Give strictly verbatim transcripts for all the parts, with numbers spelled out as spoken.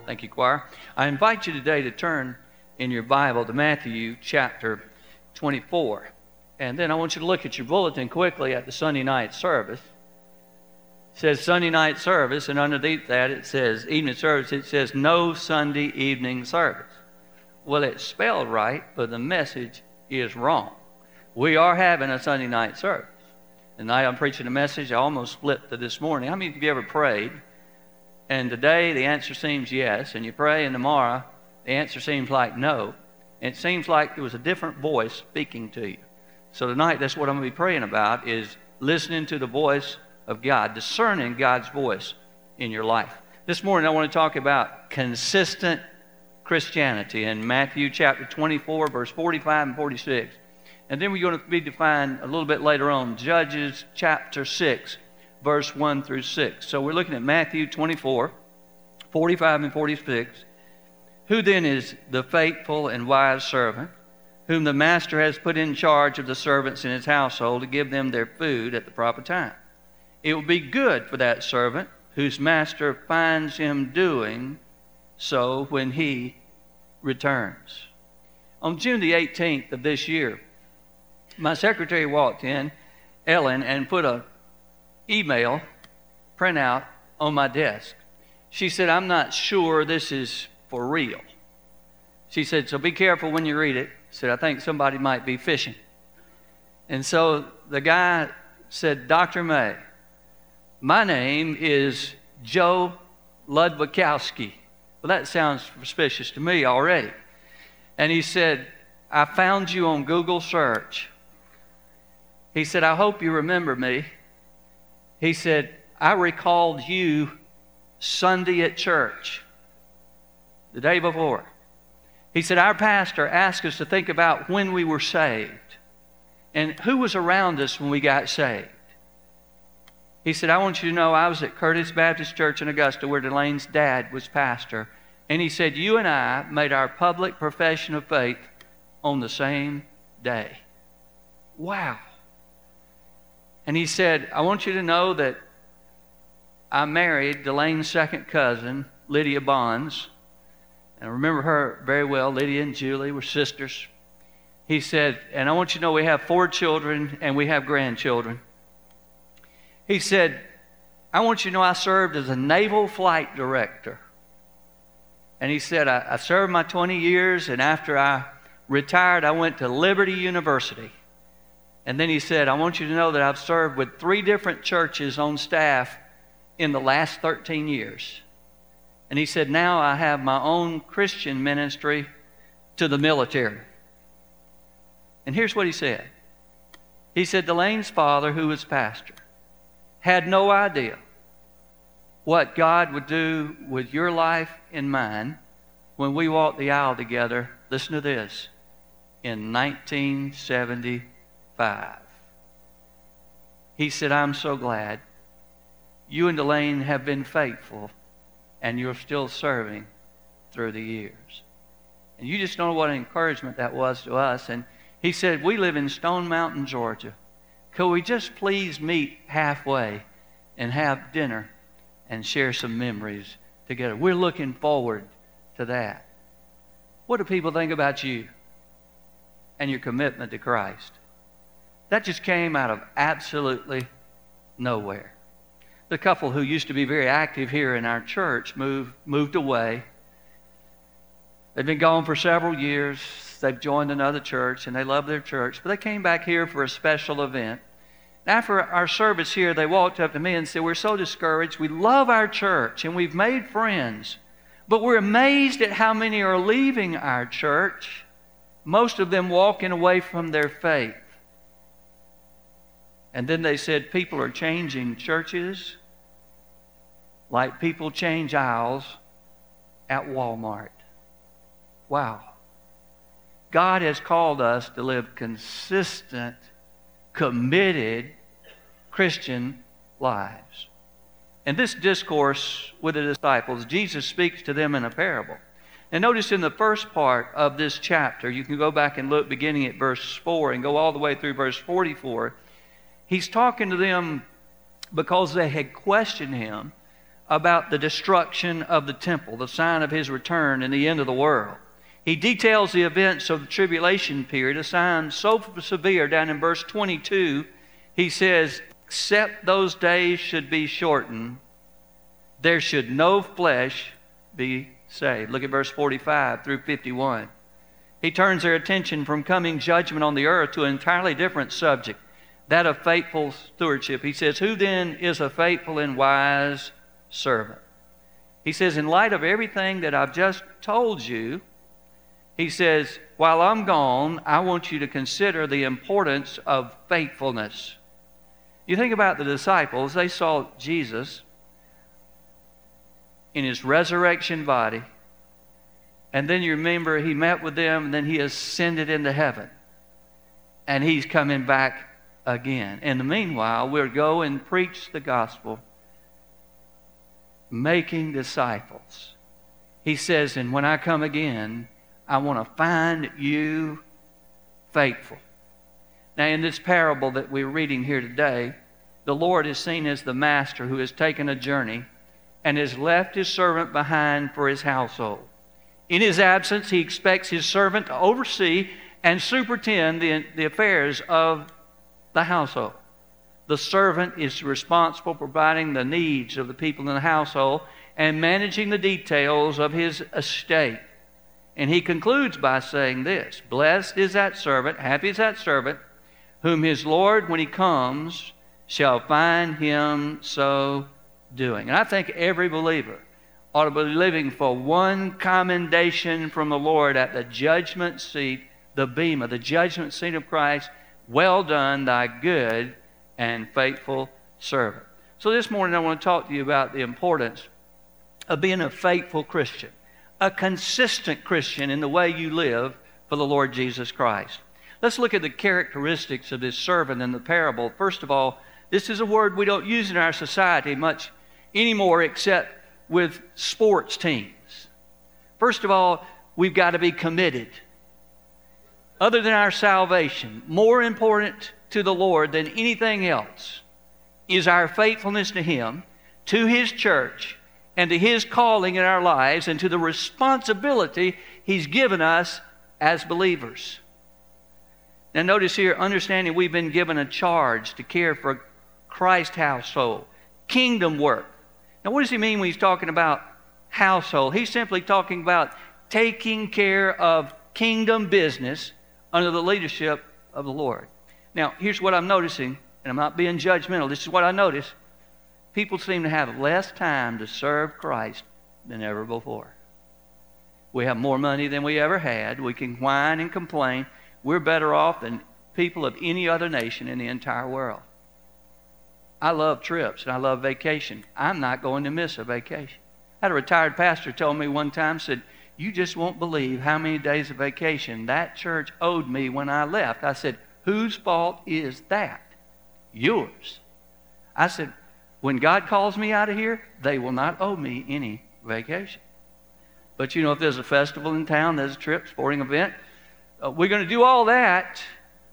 Thank you, choir. I invite you today to turn in your Bible to Matthew chapter twenty-four. And then I want you to look at your bulletin quickly at the Sunday night service. It says Sunday night service, and underneath that it says evening service. It says no Sunday evening service. Well, it's spelled right, but the message is wrong. We are having a Sunday night service. Tonight I'm preaching a message I almost flipped to this morning. How many of you ever prayed? And today the answer seems yes, and you pray, and tomorrow the answer seems like no. And it seems like there was a different voice speaking to you. So tonight that's what I'm going to be praying about, is listening to the voice of God, discerning God's voice in your life. This morning I want to talk about consistent Christianity in Matthew chapter twenty-four, verse forty-five and forty-six. And then we're going to be defined a little bit later on, Judges chapter six, verse one through six. So we're looking at Matthew twenty-four, forty-five and forty-six. Who then is the faithful and wise servant, whom the master has put in charge of the servants in his household to give them their food at the proper time? It will be good for that servant whose master finds him doing so when he returns. On June the eighteenth of this year, my secretary walked in, Ellen, and put a email printout on my desk. She said, "I'm not sure this is for real." She said, "So be careful when you read it." She said, "I think somebody might be fishing." And so the guy said, "Doctor May, my name is Joe Ludwikowski." Well, that sounds suspicious to me already. And he said, "I found you on Google search." He said, "I hope you remember me." He said, "I recalled you Sunday at church, the day before." He said, "Our pastor asked us to think about when we were saved and who was around us when we got saved." He said, "I want you to know I was at Curtis Baptist Church in Augusta where Delaine's dad was pastor." And he said, "You and I made our public profession of faith on the same day." Wow. And he said, "I want you to know that I married Delaine's second cousin, Lydia Bonds. And I remember her very well. Lydia and Julie were sisters." He said, "And I want you to know we have four children and we have grandchildren." He said, "I want you to know I served as a naval flight director." And he said, I, I served my twenty years, and after I retired, I went to Liberty University. And then he said, "I want you to know that I've served with three different churches on staff in the last thirteen years. And he said, "Now I have my own Christian ministry to the military." And here's what he said. He said, "Delaine's father, who was pastor, had no idea what God would do with your life and mine when we walked the aisle together," listen to this, "in nineteen seventy-five. He said, "I'm so glad you and Delaine have been faithful and you're still serving through the years." And you just don't know what an encouragement that was to us. And he said, "We live in Stone Mountain, Georgia. Could we just please meet halfway and have dinner and share some memories together?" We're looking forward to that. What do people think about you and your commitment to Christ? That just came out of absolutely nowhere. The couple who used to be very active here in our church moved, moved away. They've been gone for several years. They've joined another church, and they love their church. But they came back here for a special event. After our service here, they walked up to me and said, "We're so discouraged. We love our church, and we've made friends. But we're amazed at how many are leaving our church, most of them walking away from their faith." And then they said, "People are changing churches like people change aisles at Walmart." Wow. God has called us to live consistent, committed Christian lives. In this discourse with the disciples, Jesus speaks to them in a parable. And notice in the first part of this chapter, you can go back and look beginning at verse four and go all the way through verse forty-four. He's talking to them because they had questioned him about the destruction of the temple, the sign of his return and the end of the world. He details the events of the tribulation period, a sign so severe. Down in verse twenty-two, he says, except those days should be shortened, there should no flesh be saved. Look at verse forty-five through fifty-one. He turns their attention from coming judgment on the earth to an entirely different subject, that of faithful stewardship. He says, who then is a faithful and wise servant? He says, in light of everything that I've just told you, he says, while I'm gone, I want you to consider the importance of faithfulness. You think about the disciples, they saw Jesus in his resurrection body, and then you remember he met with them, and then he ascended into heaven, and he's coming back again. In the meanwhile, we'll go and preach the gospel, making disciples. He says, and when I come again, I want to find you faithful. Now, in this parable that we're reading here today, the Lord is seen as the master who has taken a journey and has left his servant behind for his household. In his absence, he expects his servant to oversee and superintend the, the affairs of the household. The servant is responsible for providing the needs of the people in the household and managing the details of his estate. And he concludes by saying this, blessed is that servant, happy is that servant, whom his Lord, when he comes, shall find him so doing. And I think every believer ought to be living for one commendation from the Lord at the judgment seat, the bema, the judgment seat of Christ. Well done, thy good and faithful servant. So this morning I want to talk to you about the importance of being a faithful Christian, a consistent Christian in the way you live for the Lord Jesus Christ. Let's look at the characteristics of this servant in the parable. First of all, this is a word we don't use in our society much anymore except with sports teams. First of all, we've got to be committed. Other than our salvation, more important to the Lord than anything else is our faithfulness to Him, to His church, and to His calling in our lives, and to the responsibility He's given us as believers. Now notice here, understanding we've been given a charge to care for Christ's household, kingdom work. Now what does he mean when he's talking about household? He's simply talking about taking care of kingdom business under the leadership of the Lord. Now here's what I'm noticing, and I'm not being judgmental. This is what I notice. People seem to have less time to serve Christ than ever before. We have more money than we ever had. We can whine and complain. We're better off than people of any other nation in the entire world. I love trips and I love vacation. I'm not going to miss a vacation. I had a retired pastor tell me one time, said, you just won't believe how many days of vacation that church owed me when I left. I said, whose fault is that? Yours. I said, when God calls me out of here, they will not owe me any vacation. But you know, if there's a festival in town, there's a trip, sporting event, uh, we're going to do all that.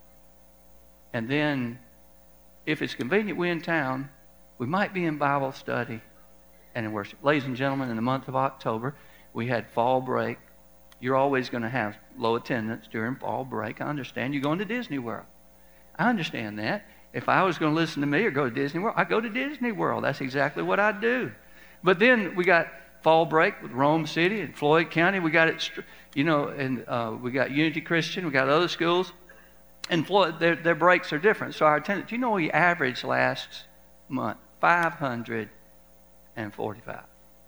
And then, if it's convenient, we're in town, we might be in Bible study and in worship. Ladies and gentlemen, in the month of October, we had fall break. You're always going to have low attendance during fall break. I understand. You're going to Disney World. I understand that. If I was going to listen to me or go to Disney World, I'd go to Disney World. That's exactly what I'd do. But then we got fall break with Rome City and Floyd County. We got it, you know, and uh, we got Unity Christian. We got other schools. And Floyd, their, their breaks are different. So our attendance, you know, we averaged last month five hundred forty-five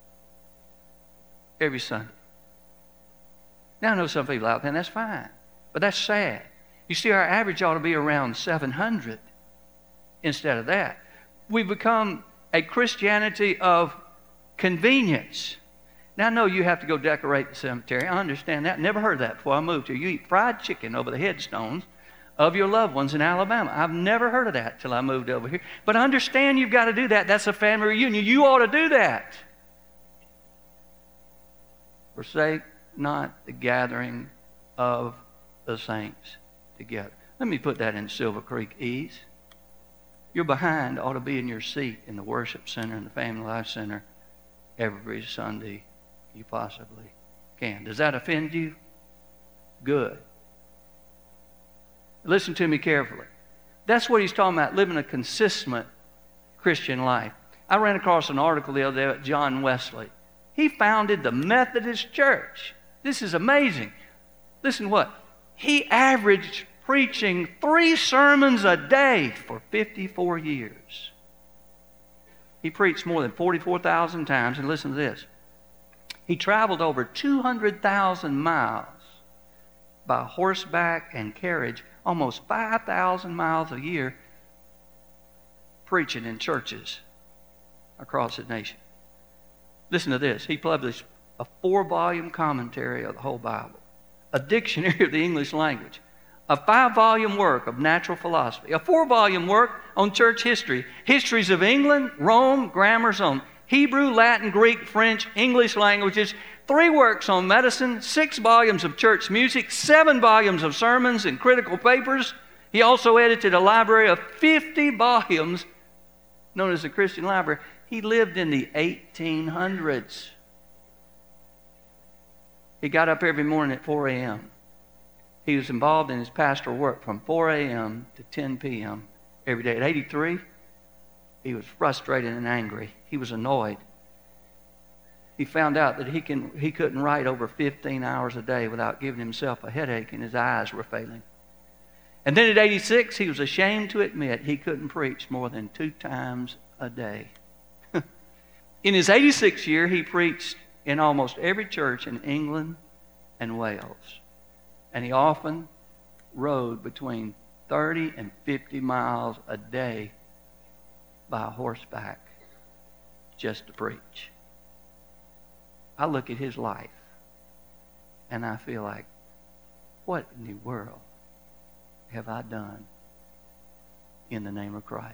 every Sunday. Now I know some people out there, and that's fine, but that's sad. You see, our average ought to be around seven hundred instead of that. We've become a Christianity of convenience. Now I know you have to go decorate the cemetery. I understand that. Never heard that before I moved here. You eat fried chicken over the headstones of your loved ones in Alabama. I've never heard of that till I moved over here. But understand you've got to do that. That's a family reunion. You ought to do that. Forsake not the gathering of the saints together. Let me put that in Silver Creek ease. Your behind ought to be in your seat in the worship center and the family life center every Sunday you possibly can. Does that offend you? Good. Listen to me carefully. That's what he's talking about, living a consistent Christian life. I ran across an article the other day about John Wesley. He founded the Methodist Church. This is amazing. Listen to what? He averaged preaching three sermons a day for fifty-four years. He preached more than forty-four thousand times, and listen to this. He traveled over two hundred thousand miles by horseback and carriage, almost five thousand miles a year, preaching in churches across the nation. Listen to this. He published a four-volume commentary of the whole Bible, a dictionary of the English language, a five-volume work of natural philosophy, a four-volume work on church history, histories of England, Rome, grammars on Hebrew, Latin, Greek, French, English languages, three works on medicine, six volumes of church music, seven volumes of sermons and critical papers. He also edited a library of fifty volumes known as the Christian Library. He lived in the eighteen hundreds. He got up every morning at four a.m. He was involved in his pastoral work from four a.m. to ten p.m. every day. At eighty-three, he was frustrated and angry. He was annoyed. He found out that he, can, he couldn't write over fifteen hours a day without giving himself a headache, and his eyes were failing. And then at eighty-six, he was ashamed to admit he couldn't preach more than two times a day. In his eighty-sixth year, he preached in almost every church in England and Wales. And he often rode between thirty and fifty miles a day by horseback just to preach. I look at his life and I feel like, what in the world have I done in the name of Christ?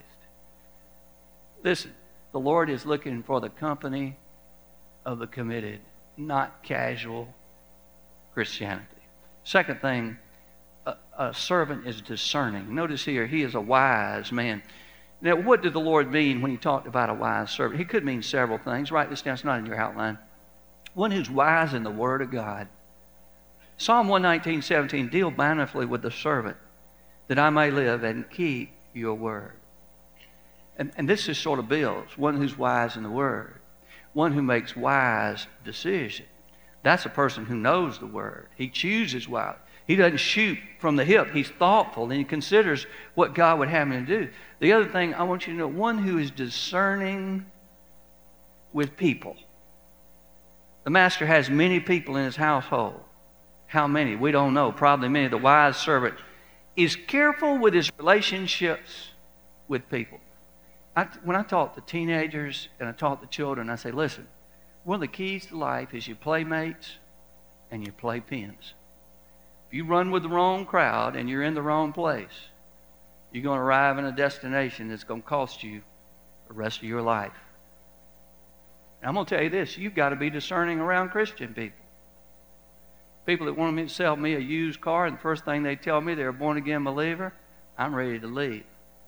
Listen, the Lord is looking for the company of the committed, not casual Christianity. Second thing, a, a servant is discerning. Notice here, he is a wise man. Now, what did the Lord mean when he talked about a wise servant? He could mean several things. Write this down. It's not in your outline. One who's wise in the Word of God. Psalm one nineteen, seventeen, deal bountifully with the servant, that I may live and keep your word. And, and this is sort of builds. One who's wise in the Word. One who makes wise decisions. That's a person who knows the Word. He chooses well. He doesn't shoot from the hip. He's thoughtful and he considers what God would have him to do. The other thing I want you to know, one who is discerning with people. The master has many people in his household. How many? We don't know. Probably many. The wise servant is careful with his relationships with people. I, when I talk to teenagers and I talk to children, I say, listen, one of the keys to life is your playmates and your playpens. If you run with the wrong crowd and you're in the wrong place, you're going to arrive in a destination that's going to cost you the rest of your life. And I'm going to tell you this, you've got to be discerning around Christian people. People that want me to sell me a used car, and the first thing they tell me they're a born-again believer, I'm ready to leave.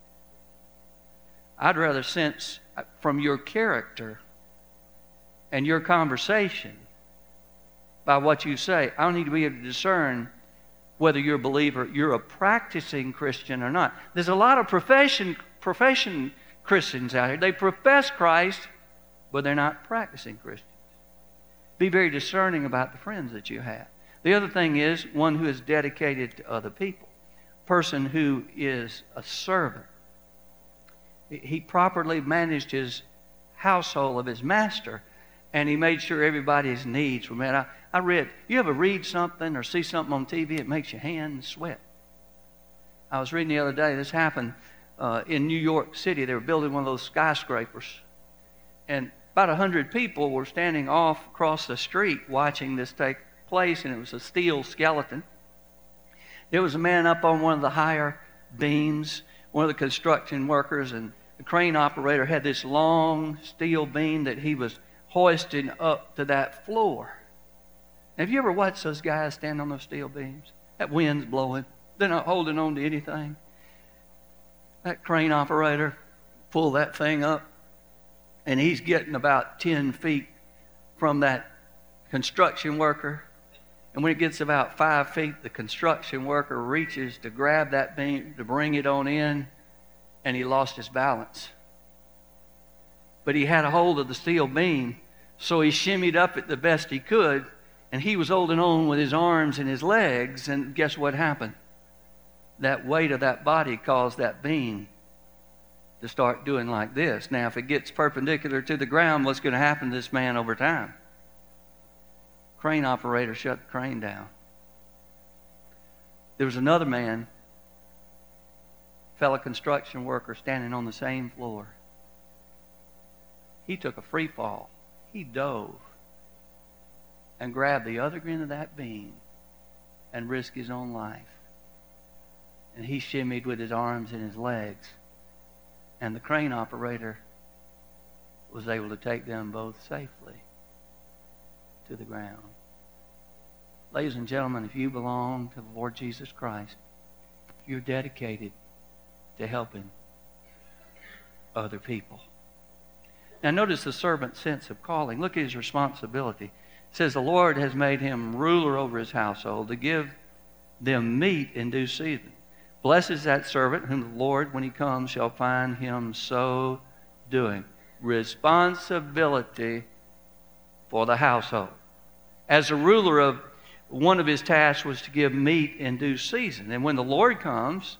I'd rather sense from your character and your conversation by what you say. I need to be able to discern whether you're a believer, you're a practicing Christian or not. There's a lot of profession, profession Christians out here. They profess Christ, but they're not practicing Christians. Be very discerning about the friends that you have. The other thing is one who is dedicated to other people. A person who is a servant. He properly managed his household of his master, and he made sure everybody's needs were met. I, I read, you ever read something or see something on T V, it makes your hands sweat. I was reading the other day, this happened uh, in New York City. They were building one of those skyscrapers, and about a hundred people were standing off across the street watching this take place, and it was a steel skeleton. There was a man up on one of the higher beams, one of the construction workers, and the crane operator had this long steel beam that he was hoisting up to that floor. Have you ever watched those guys stand on those steel beams? That wind's blowing. They're not holding on to anything. That crane operator pulled that thing up, and he's getting about ten feet from that construction worker. And when it gets about five feet, the construction worker reaches to grab that beam to bring it on in, and he lost his balance. But he had a hold of the steel beam, so he shimmied up it the best he could, and he was holding on with his arms and his legs, and guess what happened? That weight of that body caused that beam to start doing like this. Now, if it gets perpendicular to the ground, what's going to happen to this man over time? Crane operator shut the crane down. There was another man, fellow construction worker, standing on the same floor. He took a free fall. He dove and grabbed the other end of that beam and risked his own life. And he shimmied with his arms and his legs. And the crane operator was able to take them both safely to the ground. Ladies and gentlemen, if you belong to the Lord Jesus Christ, you're dedicated to helping other people. Now notice the servant's sense of calling. Look at his responsibility. It says the Lord has made him ruler over his household to give them meat in due season. Blessed is that servant whom the Lord, when he comes, shall find him so doing. Responsibility for the household. As a ruler, of one of his tasks was to give meat in due season. And when the Lord comes,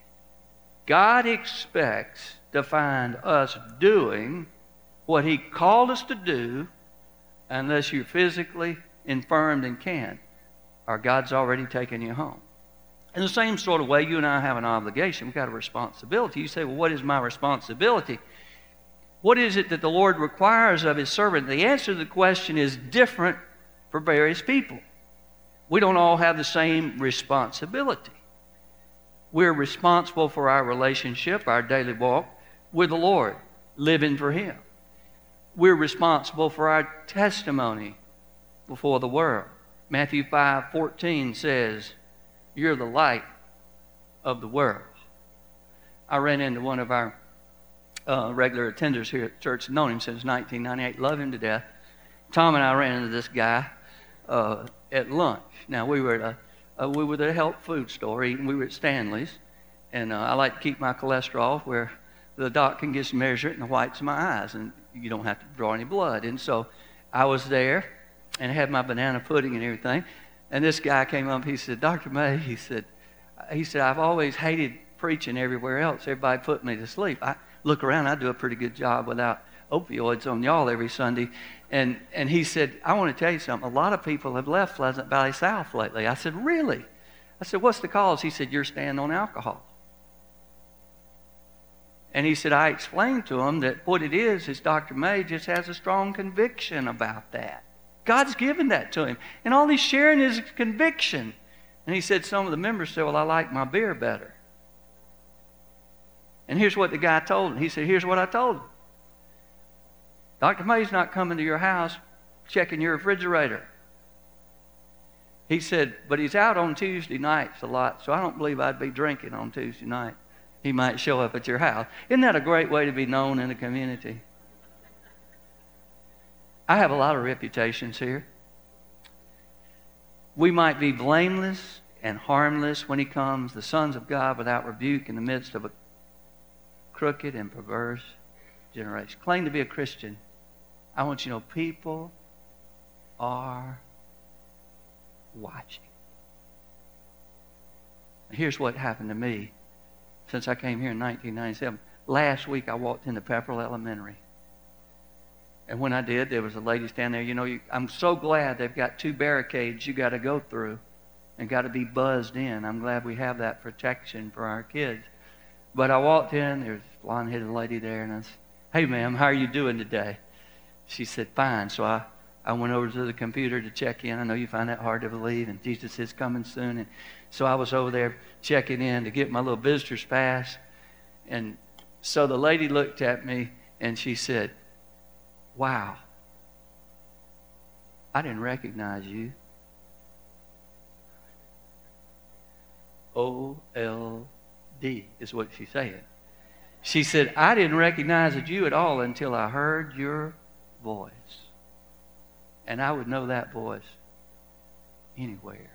God expects to find us doing what he called us to do, unless you're physically infirmed and can't, or God's already taken you home. In the same sort of way, you and I have an obligation. We've got a responsibility. You say, well, what is my responsibility? What is it that the Lord requires of his servant? The answer to the question is different for various people. We don't all have the same responsibility. We're responsible for our relationship, our daily walk with the Lord, living for him. We're responsible for our testimony before the world. Matthew five fourteen says, you're the light of the world. I ran into one of our uh, regular attenders here at church, known him since nineteen ninety-eight, love him to death. Tom and I ran into this guy uh, at lunch. Now, we were at a, uh, we were at a health food store eating. We were at Stanley's, and uh, I like to keep my cholesterol where the doc can just measure it in the whites of my eyes, and you don't have to draw any blood. And so I was there and had my banana pudding and everything. And this guy came up, he said, Doctor May, he said, he said, I've always hated preaching everywhere else. Everybody put me to sleep. I look around, I do a pretty good job without opioids on y'all every Sunday. And and he said, I want to tell you something. A lot of people have left Pleasant Valley South lately. I said, really? I said, what's the cause? He said, your stand on alcohol. And he said, I explained to him that what it is is Doctor May just has a strong conviction about that. God's given that to him. And all he's sharing is conviction. And he said, some of the members said, well, I like my beer better. And here's what the guy told him. He said, here's what I told him. Doctor May's not coming to your house checking your refrigerator. He said, but he's out on Tuesday nights a lot, so I don't believe I'd be drinking on Tuesday night. He might show up at your house. Isn't that a great way to be known in the community? I have a lot of reputations here. We might be blameless and harmless when he comes, the sons of God without rebuke in the midst of a crooked and perverse generation. Claim to be a Christian. I want you to know people are watching. Here's what happened to me since I came here in nineteen ninety-seven. Last week I walked into Pepperell Elementary. And when I did, there was a lady standing there. You know, you, I'm so glad they've got two barricades you got to go through and got to be buzzed in. I'm glad we have that protection for our kids. But I walked in, there was a blonde-headed lady there, and I said, hey, ma'am, how are you doing today? She said, fine. So I, I went over to the computer to check in. I know you find that hard to believe, and Jesus is coming soon. And so I was over there checking in to get my little visitor's pass. And so the lady looked at me, and she said, wow, I didn't recognize you. O L D is what she said. She said, I didn't recognize you at all until I heard your voice. And I would know that voice anywhere.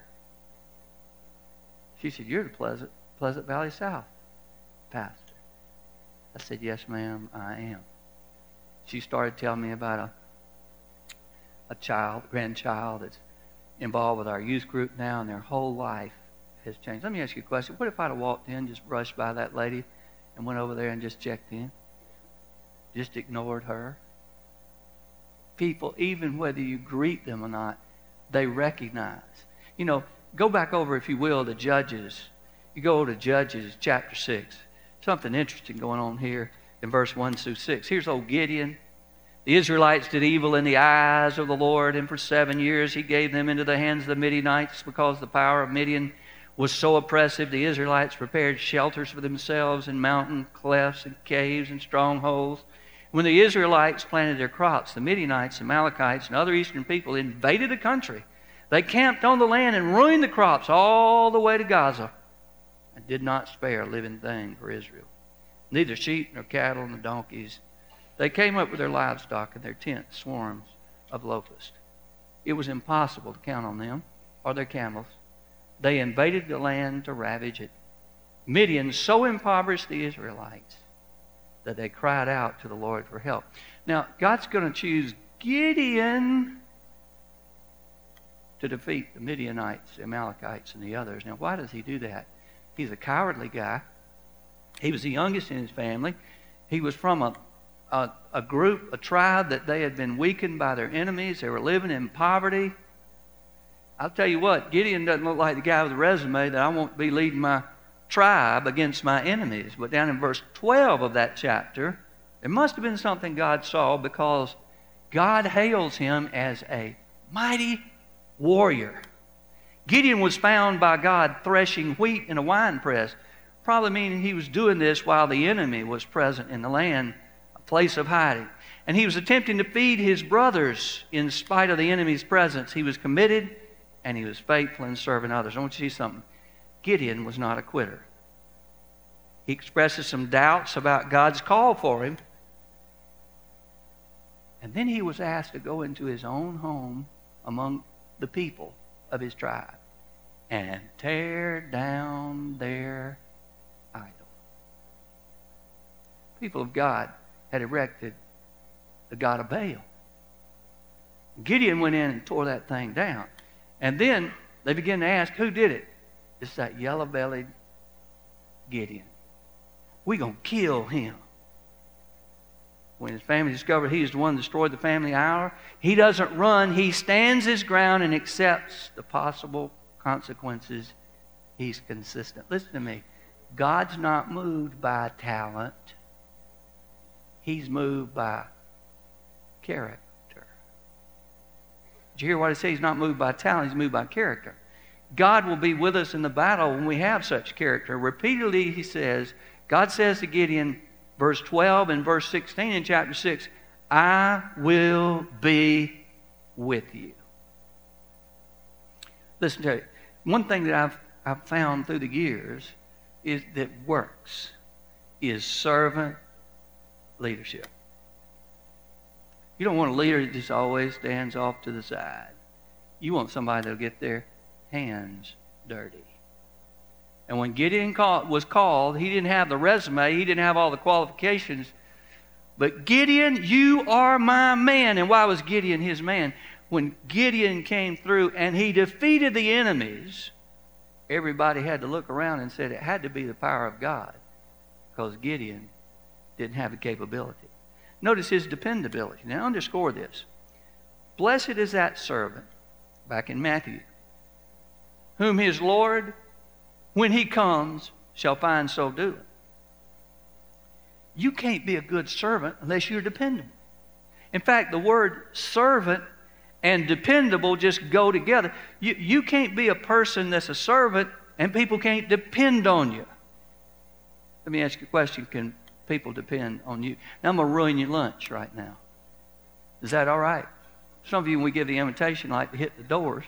She said, "You're the Pleasant, Pleasant Valley South pastor." I said, "Yes, ma'am, I am." She started telling me about a, a child, grandchild that's involved with our youth group now, and their whole life has changed. Let me ask you a question. What if I'd have walked in, just brushed by that lady, and went over there and just checked in? Just ignored her? People, even whether you greet them or not, they recognize. You know, go back over, if you will, to Judges. You go to Judges chapter six. Something interesting going on here in verse one through six. Here's old Gideon. The Israelites did evil in the eyes of the Lord, and for seven years he gave them into the hands of the Midianites, because the power of Midian was so oppressive. The Israelites prepared shelters for themselves in mountain clefts and caves and strongholds. When the Israelites planted their crops, the Midianites, Amalekites, and other eastern people invaded the country. They camped on the land and ruined the crops all the way to Gaza, and did not spare a living thing for Israel, neither sheep nor cattle nor donkeys. They came up with their livestock and their tents, swarms of locusts. It was impossible to count on them or their camels. They invaded the land to ravage it. Midian so impoverished the Israelites that they cried out to the Lord for help. Now, God's going to choose Gideon to defeat the Midianites, the Amalekites, and the others. Now, why does he do that? He's a cowardly guy. He was the youngest in his family. He was from a, a, a group, a tribe that they had been weakened by their enemies. They were living in poverty. I'll tell you what, Gideon doesn't look like the guy with the resume that I want to be leading my tribe against my enemies. But down in verse twelve of that chapter, there must have been something God saw, because God hails him as a mighty warrior. Gideon was found by God threshing wheat in a winepress, probably meaning he was doing this while the enemy was present in the land, a place of hiding. And he was attempting to feed his brothers in spite of the enemy's presence. He was committed and he was faithful in serving others. I want you to see something. Gideon was not a quitter. He expresses some doubts about God's call for him. And then he was asked to go into his own home among the people of his tribe and tear down their idol. People of God had erected the god of Baal. Gideon went in and tore that thing down. And then they began to ask, who did it? It's that yellow-bellied Gideon. We're going to kill him. When his family discovered he is the one that destroyed the family idol, he doesn't run. He stands his ground and accepts the possible consequences. He's consistent. Listen to me. God's not moved by talent. He's moved by character. Did you hear what I say? He's not moved by talent. He's moved by character. God will be with us in the battle when we have such character. Repeatedly, he says, God says to Gideon, verse twelve and verse sixteen in chapter six, I will be with you. Listen to it. One thing that I've, I've found through the years is that works is servant leadership. You don't want a leader that just always stands off to the side. You want somebody that'll get their hands dirty. And when Gideon call, was called, he didn't have the resume, he didn't have all the qualifications. But Gideon, you are my man. And why was Gideon his man? When Gideon came through and he defeated the enemies, everybody had to look around and said it had to be the power of God, because Gideon didn't have the capability. Notice his dependability. Now underscore this. Blessed is that servant, back in Matthew, whom his Lord, when he comes, shall find so doing. You can't be a good servant unless you're dependable. In fact, the word servant and dependable just go together. You, you can't be a person that's a servant and people can't depend on you. Let me ask you a question. Can people depend on you? Now, I'm going to ruin your lunch right now. Is that all right? Some of you, when we give the invitation, like to hit the doors.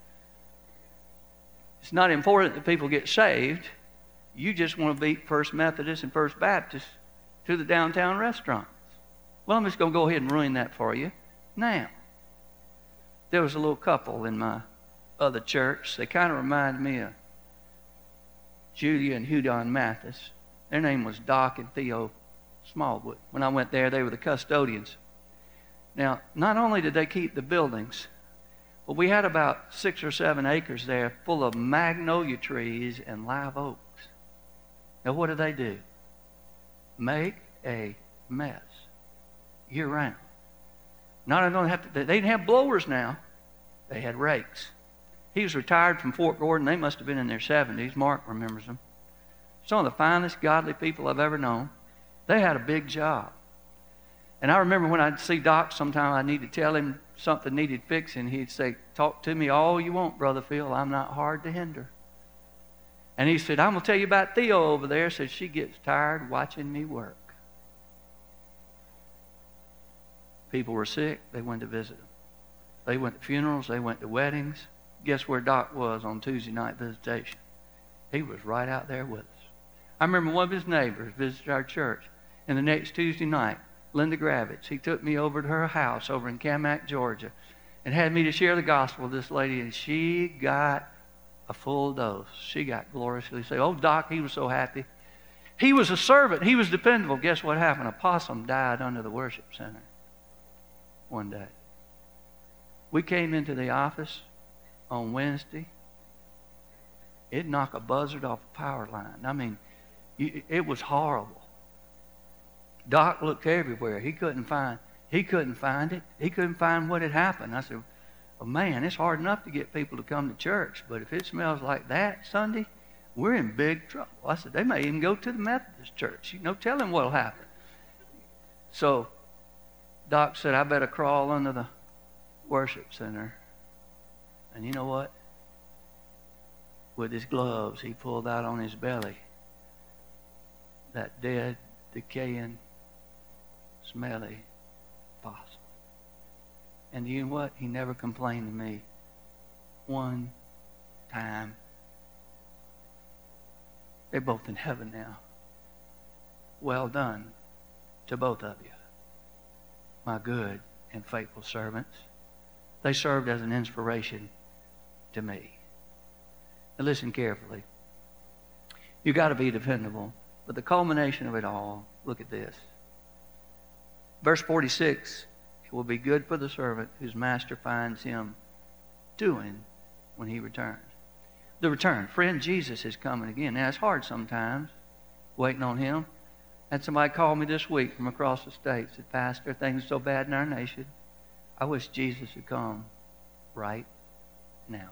It's not important that people get saved. You just want to beat First Methodist and First Baptist to the downtown restaurants. Well, I'm just going to go ahead and ruin that for you now. There was a little couple in my other church. They kind of reminded me of Julia and Hudon Mathis. Their name was Doc and Theo Smallwood. When I went there, they were the custodians. Now, not only did they keep the buildings, but we had about six or seven acres there full of magnolia trees and live oaks. Now, what did they do? Make a mess year round. Not only have to, they didn't have blowers now. They had rakes. He was retired from Fort Gordon. They must have been in their seventies. Mark remembers them. Some of the finest godly people I've ever known. They had a big job. And I remember when I'd see Doc sometime, I need to tell him something needed fixing. He'd say, talk to me all you want, Brother Phil. I'm not hard to hinder. And he said, I'm going to tell you about Theo over there. Said she gets tired watching me work. People were sick. They went to visit them. They went to funerals. They went to weddings. Guess where Doc was on Tuesday night visitation? He was right out there with us. I remember one of his neighbors visited our church. And the next Tuesday night, Linda Gravitz, he took me over to her house over in Camac, Georgia, and had me to share the gospel with this lady, and she got a full dose. She got gloriously saved. Oh, Doc, he was so happy. He was a servant. He was dependable. Guess what happened? A possum died under the worship center one day. We came into the office on Wednesday. It'd knock a buzzard off a power line. I mean, it was horrible. Doc looked everywhere. He couldn't find, he couldn't find it. He couldn't find what had happened. I said, well, man, it's hard enough to get people to come to church, but if it smells like that Sunday, we're in big trouble. I said, they may even go to the Methodist church. You know, tell them what'll happen. So Doc said, I better crawl under the worship center. And you know what? With his gloves, he pulled out on his belly that dead, decaying, smelly possum. And you know what? He never complained to me one time. They're both in heaven now. Well done to both of you, my good and faithful servants. They served as an inspiration to me. Now listen carefully. You've got to be dependable. But the culmination of it all, look at this. Verse forty-six, it will be good for the servant whose master finds him doing when he returns. The return. Friend, Jesus is coming again. Now, it's hard sometimes waiting on him. I had somebody call me this week from across the state, said, Pastor, things are so bad in our nation. I wish Jesus would come right now.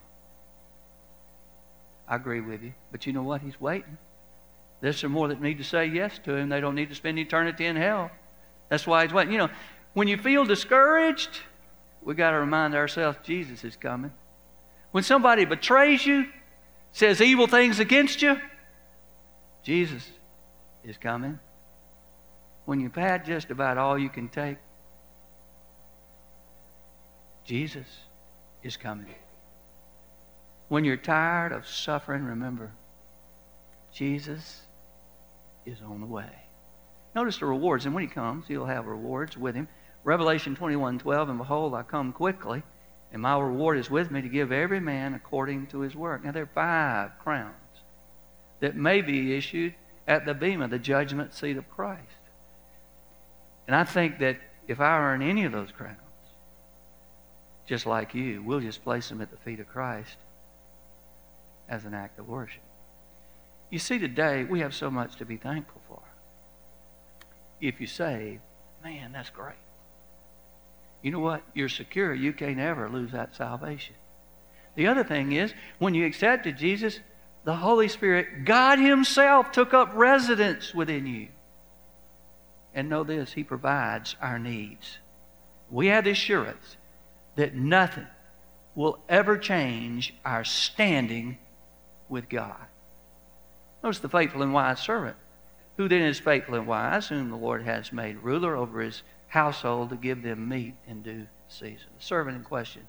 I agree with you. But you know what? He's waiting. There's some more that need to say yes to him. They don't need to spend eternity in hell. That's why he's waiting. You know, when you feel discouraged, we got to remind ourselves Jesus is coming. When somebody betrays you, says evil things against you, Jesus is coming. When you've had just about all you can take, Jesus is coming. When you're tired of suffering, remember, Jesus is on the way. Notice the rewards. And when he comes, he'll have rewards with him. Revelation twenty-one twelve, and behold, I come quickly, and my reward is with me to give every man according to his work. Now, there are five crowns that may be issued at the bema, the judgment seat of Christ. And I think that if I earn any of those crowns, just like you, we'll just place them at the feet of Christ as an act of worship. You see, today, we have so much to be thankful for. If you say, man, that's great. You know what? You're secure. You can't ever lose that salvation. The other thing is, when you accepted Jesus, the Holy Spirit, God himself, took up residence within you. And know this, he provides our needs. We have the assurance that nothing will ever change our standing with God. Notice the faithful and wise servant. Who then is faithful and wise, whom the Lord has made ruler over his household to give them meat in due season? The servant in question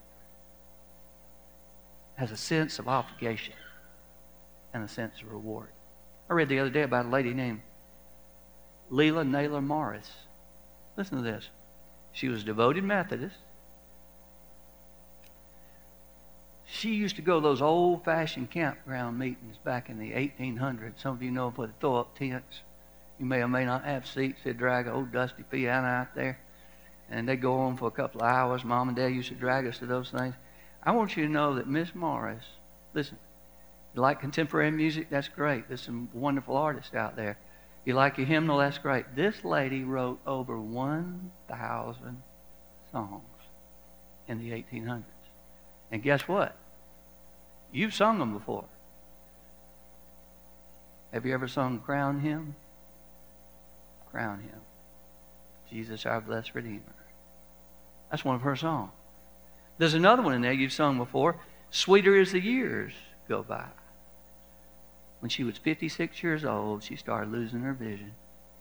has a sense of obligation and a sense of reward. I read the other day about a lady named Leila Naylor Morris. Listen to this. She was a devoted Methodist. She used to go to those old-fashioned campground meetings back in the eighteen hundreds. Some of you know where they throw up tents. You may or may not have seats. They'd drag an old dusty piano out there, and they'd go on for a couple of hours. Mom and Dad used to drag us to those things. I want you to know that Miss Morris, listen, you like contemporary music? That's great. There's some wonderful artists out there. You like a hymnal? That's great. This lady wrote over one thousand songs in the eighteen hundreds. And guess what? You've sung them before. Have you ever sung Crown Hymn? Crown Hymn. Jesus, our blessed Redeemer. That's one of her songs. There's another one in there you've sung before. Sweeter as the years go by. When she was fifty-six years old, she started losing her vision.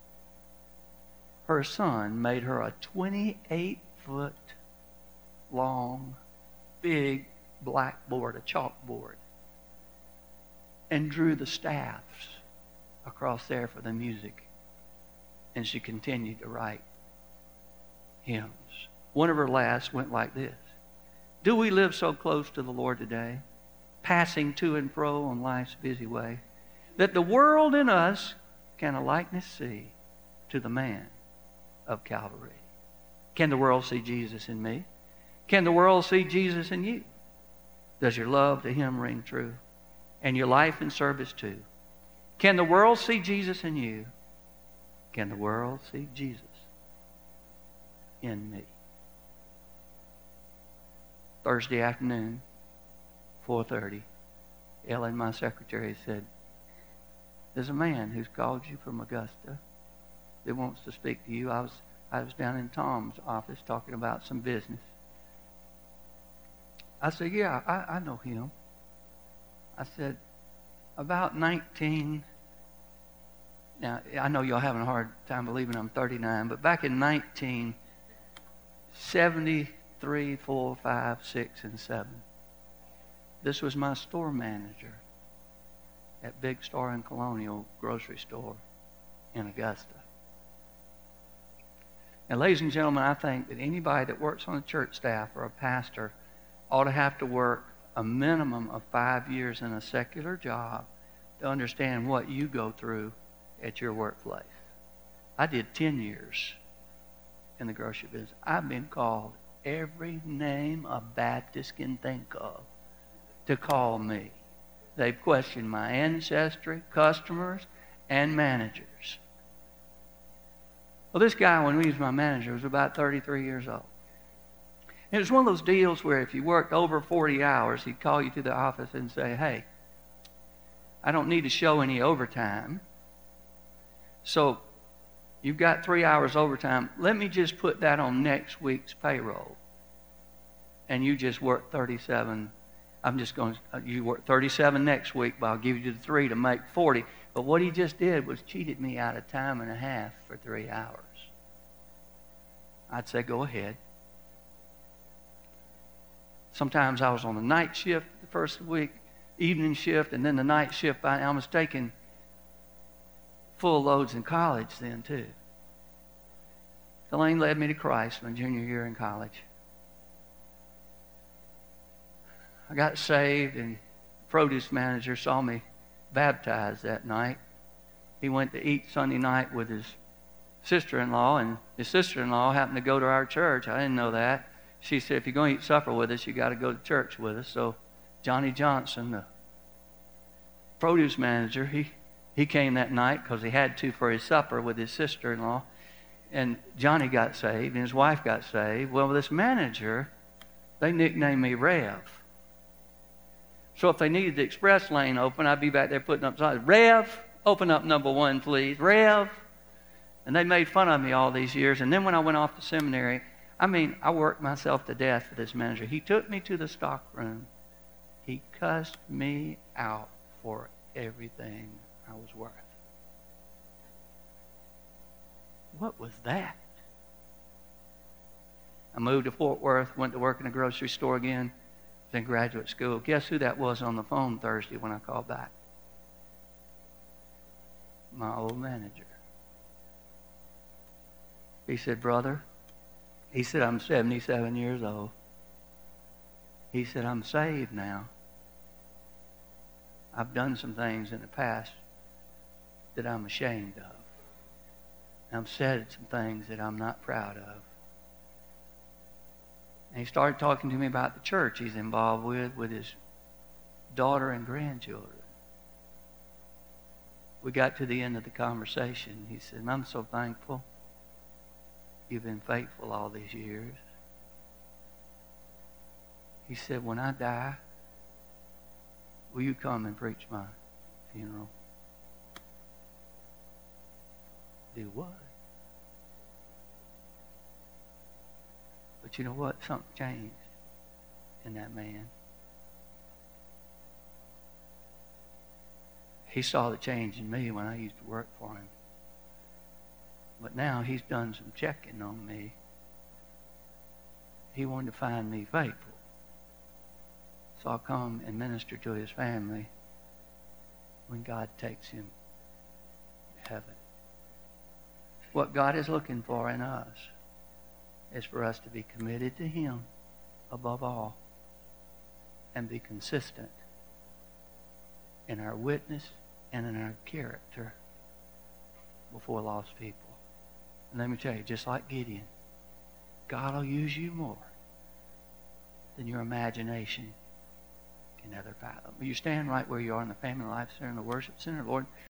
Her son made her a twenty-eight foot long, big blackboard, a chalkboard, and drew the staffs across there for the music. And she continued to write hymns. One of her last went like this. Do we live so close to the Lord today, passing to and fro on life's busy way, that the world in us can a likeness see to the man of Calvary? Can the world see Jesus in me? Can the world see Jesus in you? Does your love to Him ring true? And your life and service too? Can the world see Jesus in you? Can the world see Jesus in me? Thursday afternoon, four thirty, Ellen, my secretary, said, there's a man who's called you from Augusta that wants to speak to you. I was, I was down in Tom's office talking about some business. I said, yeah, I, I know him. I said, about nineteen, now I know y'all having a hard time believing I'm thirty-nine, but back in nineteen seventy-three, four, five, six, and seven, this was my store manager at Big Star and Colonial grocery store in Augusta. And ladies and gentlemen, I think that anybody that works on a church staff or a pastor ought to have to work a minimum of five years in a secular job to understand what you go through at your workplace. I did ten years in the grocery business. I've been called every name a Baptist can think of to call me. They've questioned my ancestry, customers, and managers. Well, this guy, when he was my manager, was about thirty-three years old. It was one of those deals where if you worked over forty hours, he'd call you to the office and say, hey, I don't need to show any overtime. So you've got three hours overtime. Let me just put that on next week's payroll. And you just work thirty-seven. I'm just going to, you work thirty-seven next week, but I'll give you the three to make forty. But what he just did was cheated me out of time and a half for three hours. I'd say, go ahead. Sometimes I was on the night shift the first week, evening shift, and then the night shift. I, I was taking full loads in college then, too. Delane led me to Christ my junior year in college. I got saved, and the produce manager saw me baptized that night. He went to eat Sunday night with his sister-in-law, and his sister-in-law happened to go to our church. I didn't know that. She said, if you're going to eat supper with us, you got to go to church with us. So Johnny Johnson, the produce manager, he, he came that night because he had to for his supper with his sister-in-law. And Johnny got saved, and his wife got saved. Well, this manager, they nicknamed me Rev. So if they needed the express lane open, I'd be back there putting up signs. Rev, open up number one, please. Rev. And they made fun of me all these years. And then when I went off to seminary, I mean, I worked myself to death for this manager. He took me to the stock room. He cussed me out for everything I was worth. What was that? I moved to Fort Worth, went to work in a grocery store again, was in graduate school. Guess who that was on the phone Thursday when I called back? My old manager. He said, brother, he said, I'm seventy-seven years old. He said, I'm saved now. I've done some things in the past that I'm ashamed of. I've said some things that I'm not proud of. And he started talking to me about the church he's involved with, with his daughter and grandchildren. We got to the end of the conversation. He said, I'm so thankful you've been faithful all these years. He said, when I die, will you come and preach my funeral? Do what? But you know what? Something changed in that man. He saw the change in me when I used to work for him. But now he's done some checking on me. He wanted to find me faithful. So I'll come and minister to his family when God takes him to heaven. What God is looking for in us is for us to be committed to him above all and be consistent in our witness and in our character before lost people. And let me tell you, just like Gideon, God will use you more than your imagination can ever fathom. Will you stand right where you are in the Family Life Center and the Worship Center? Lord,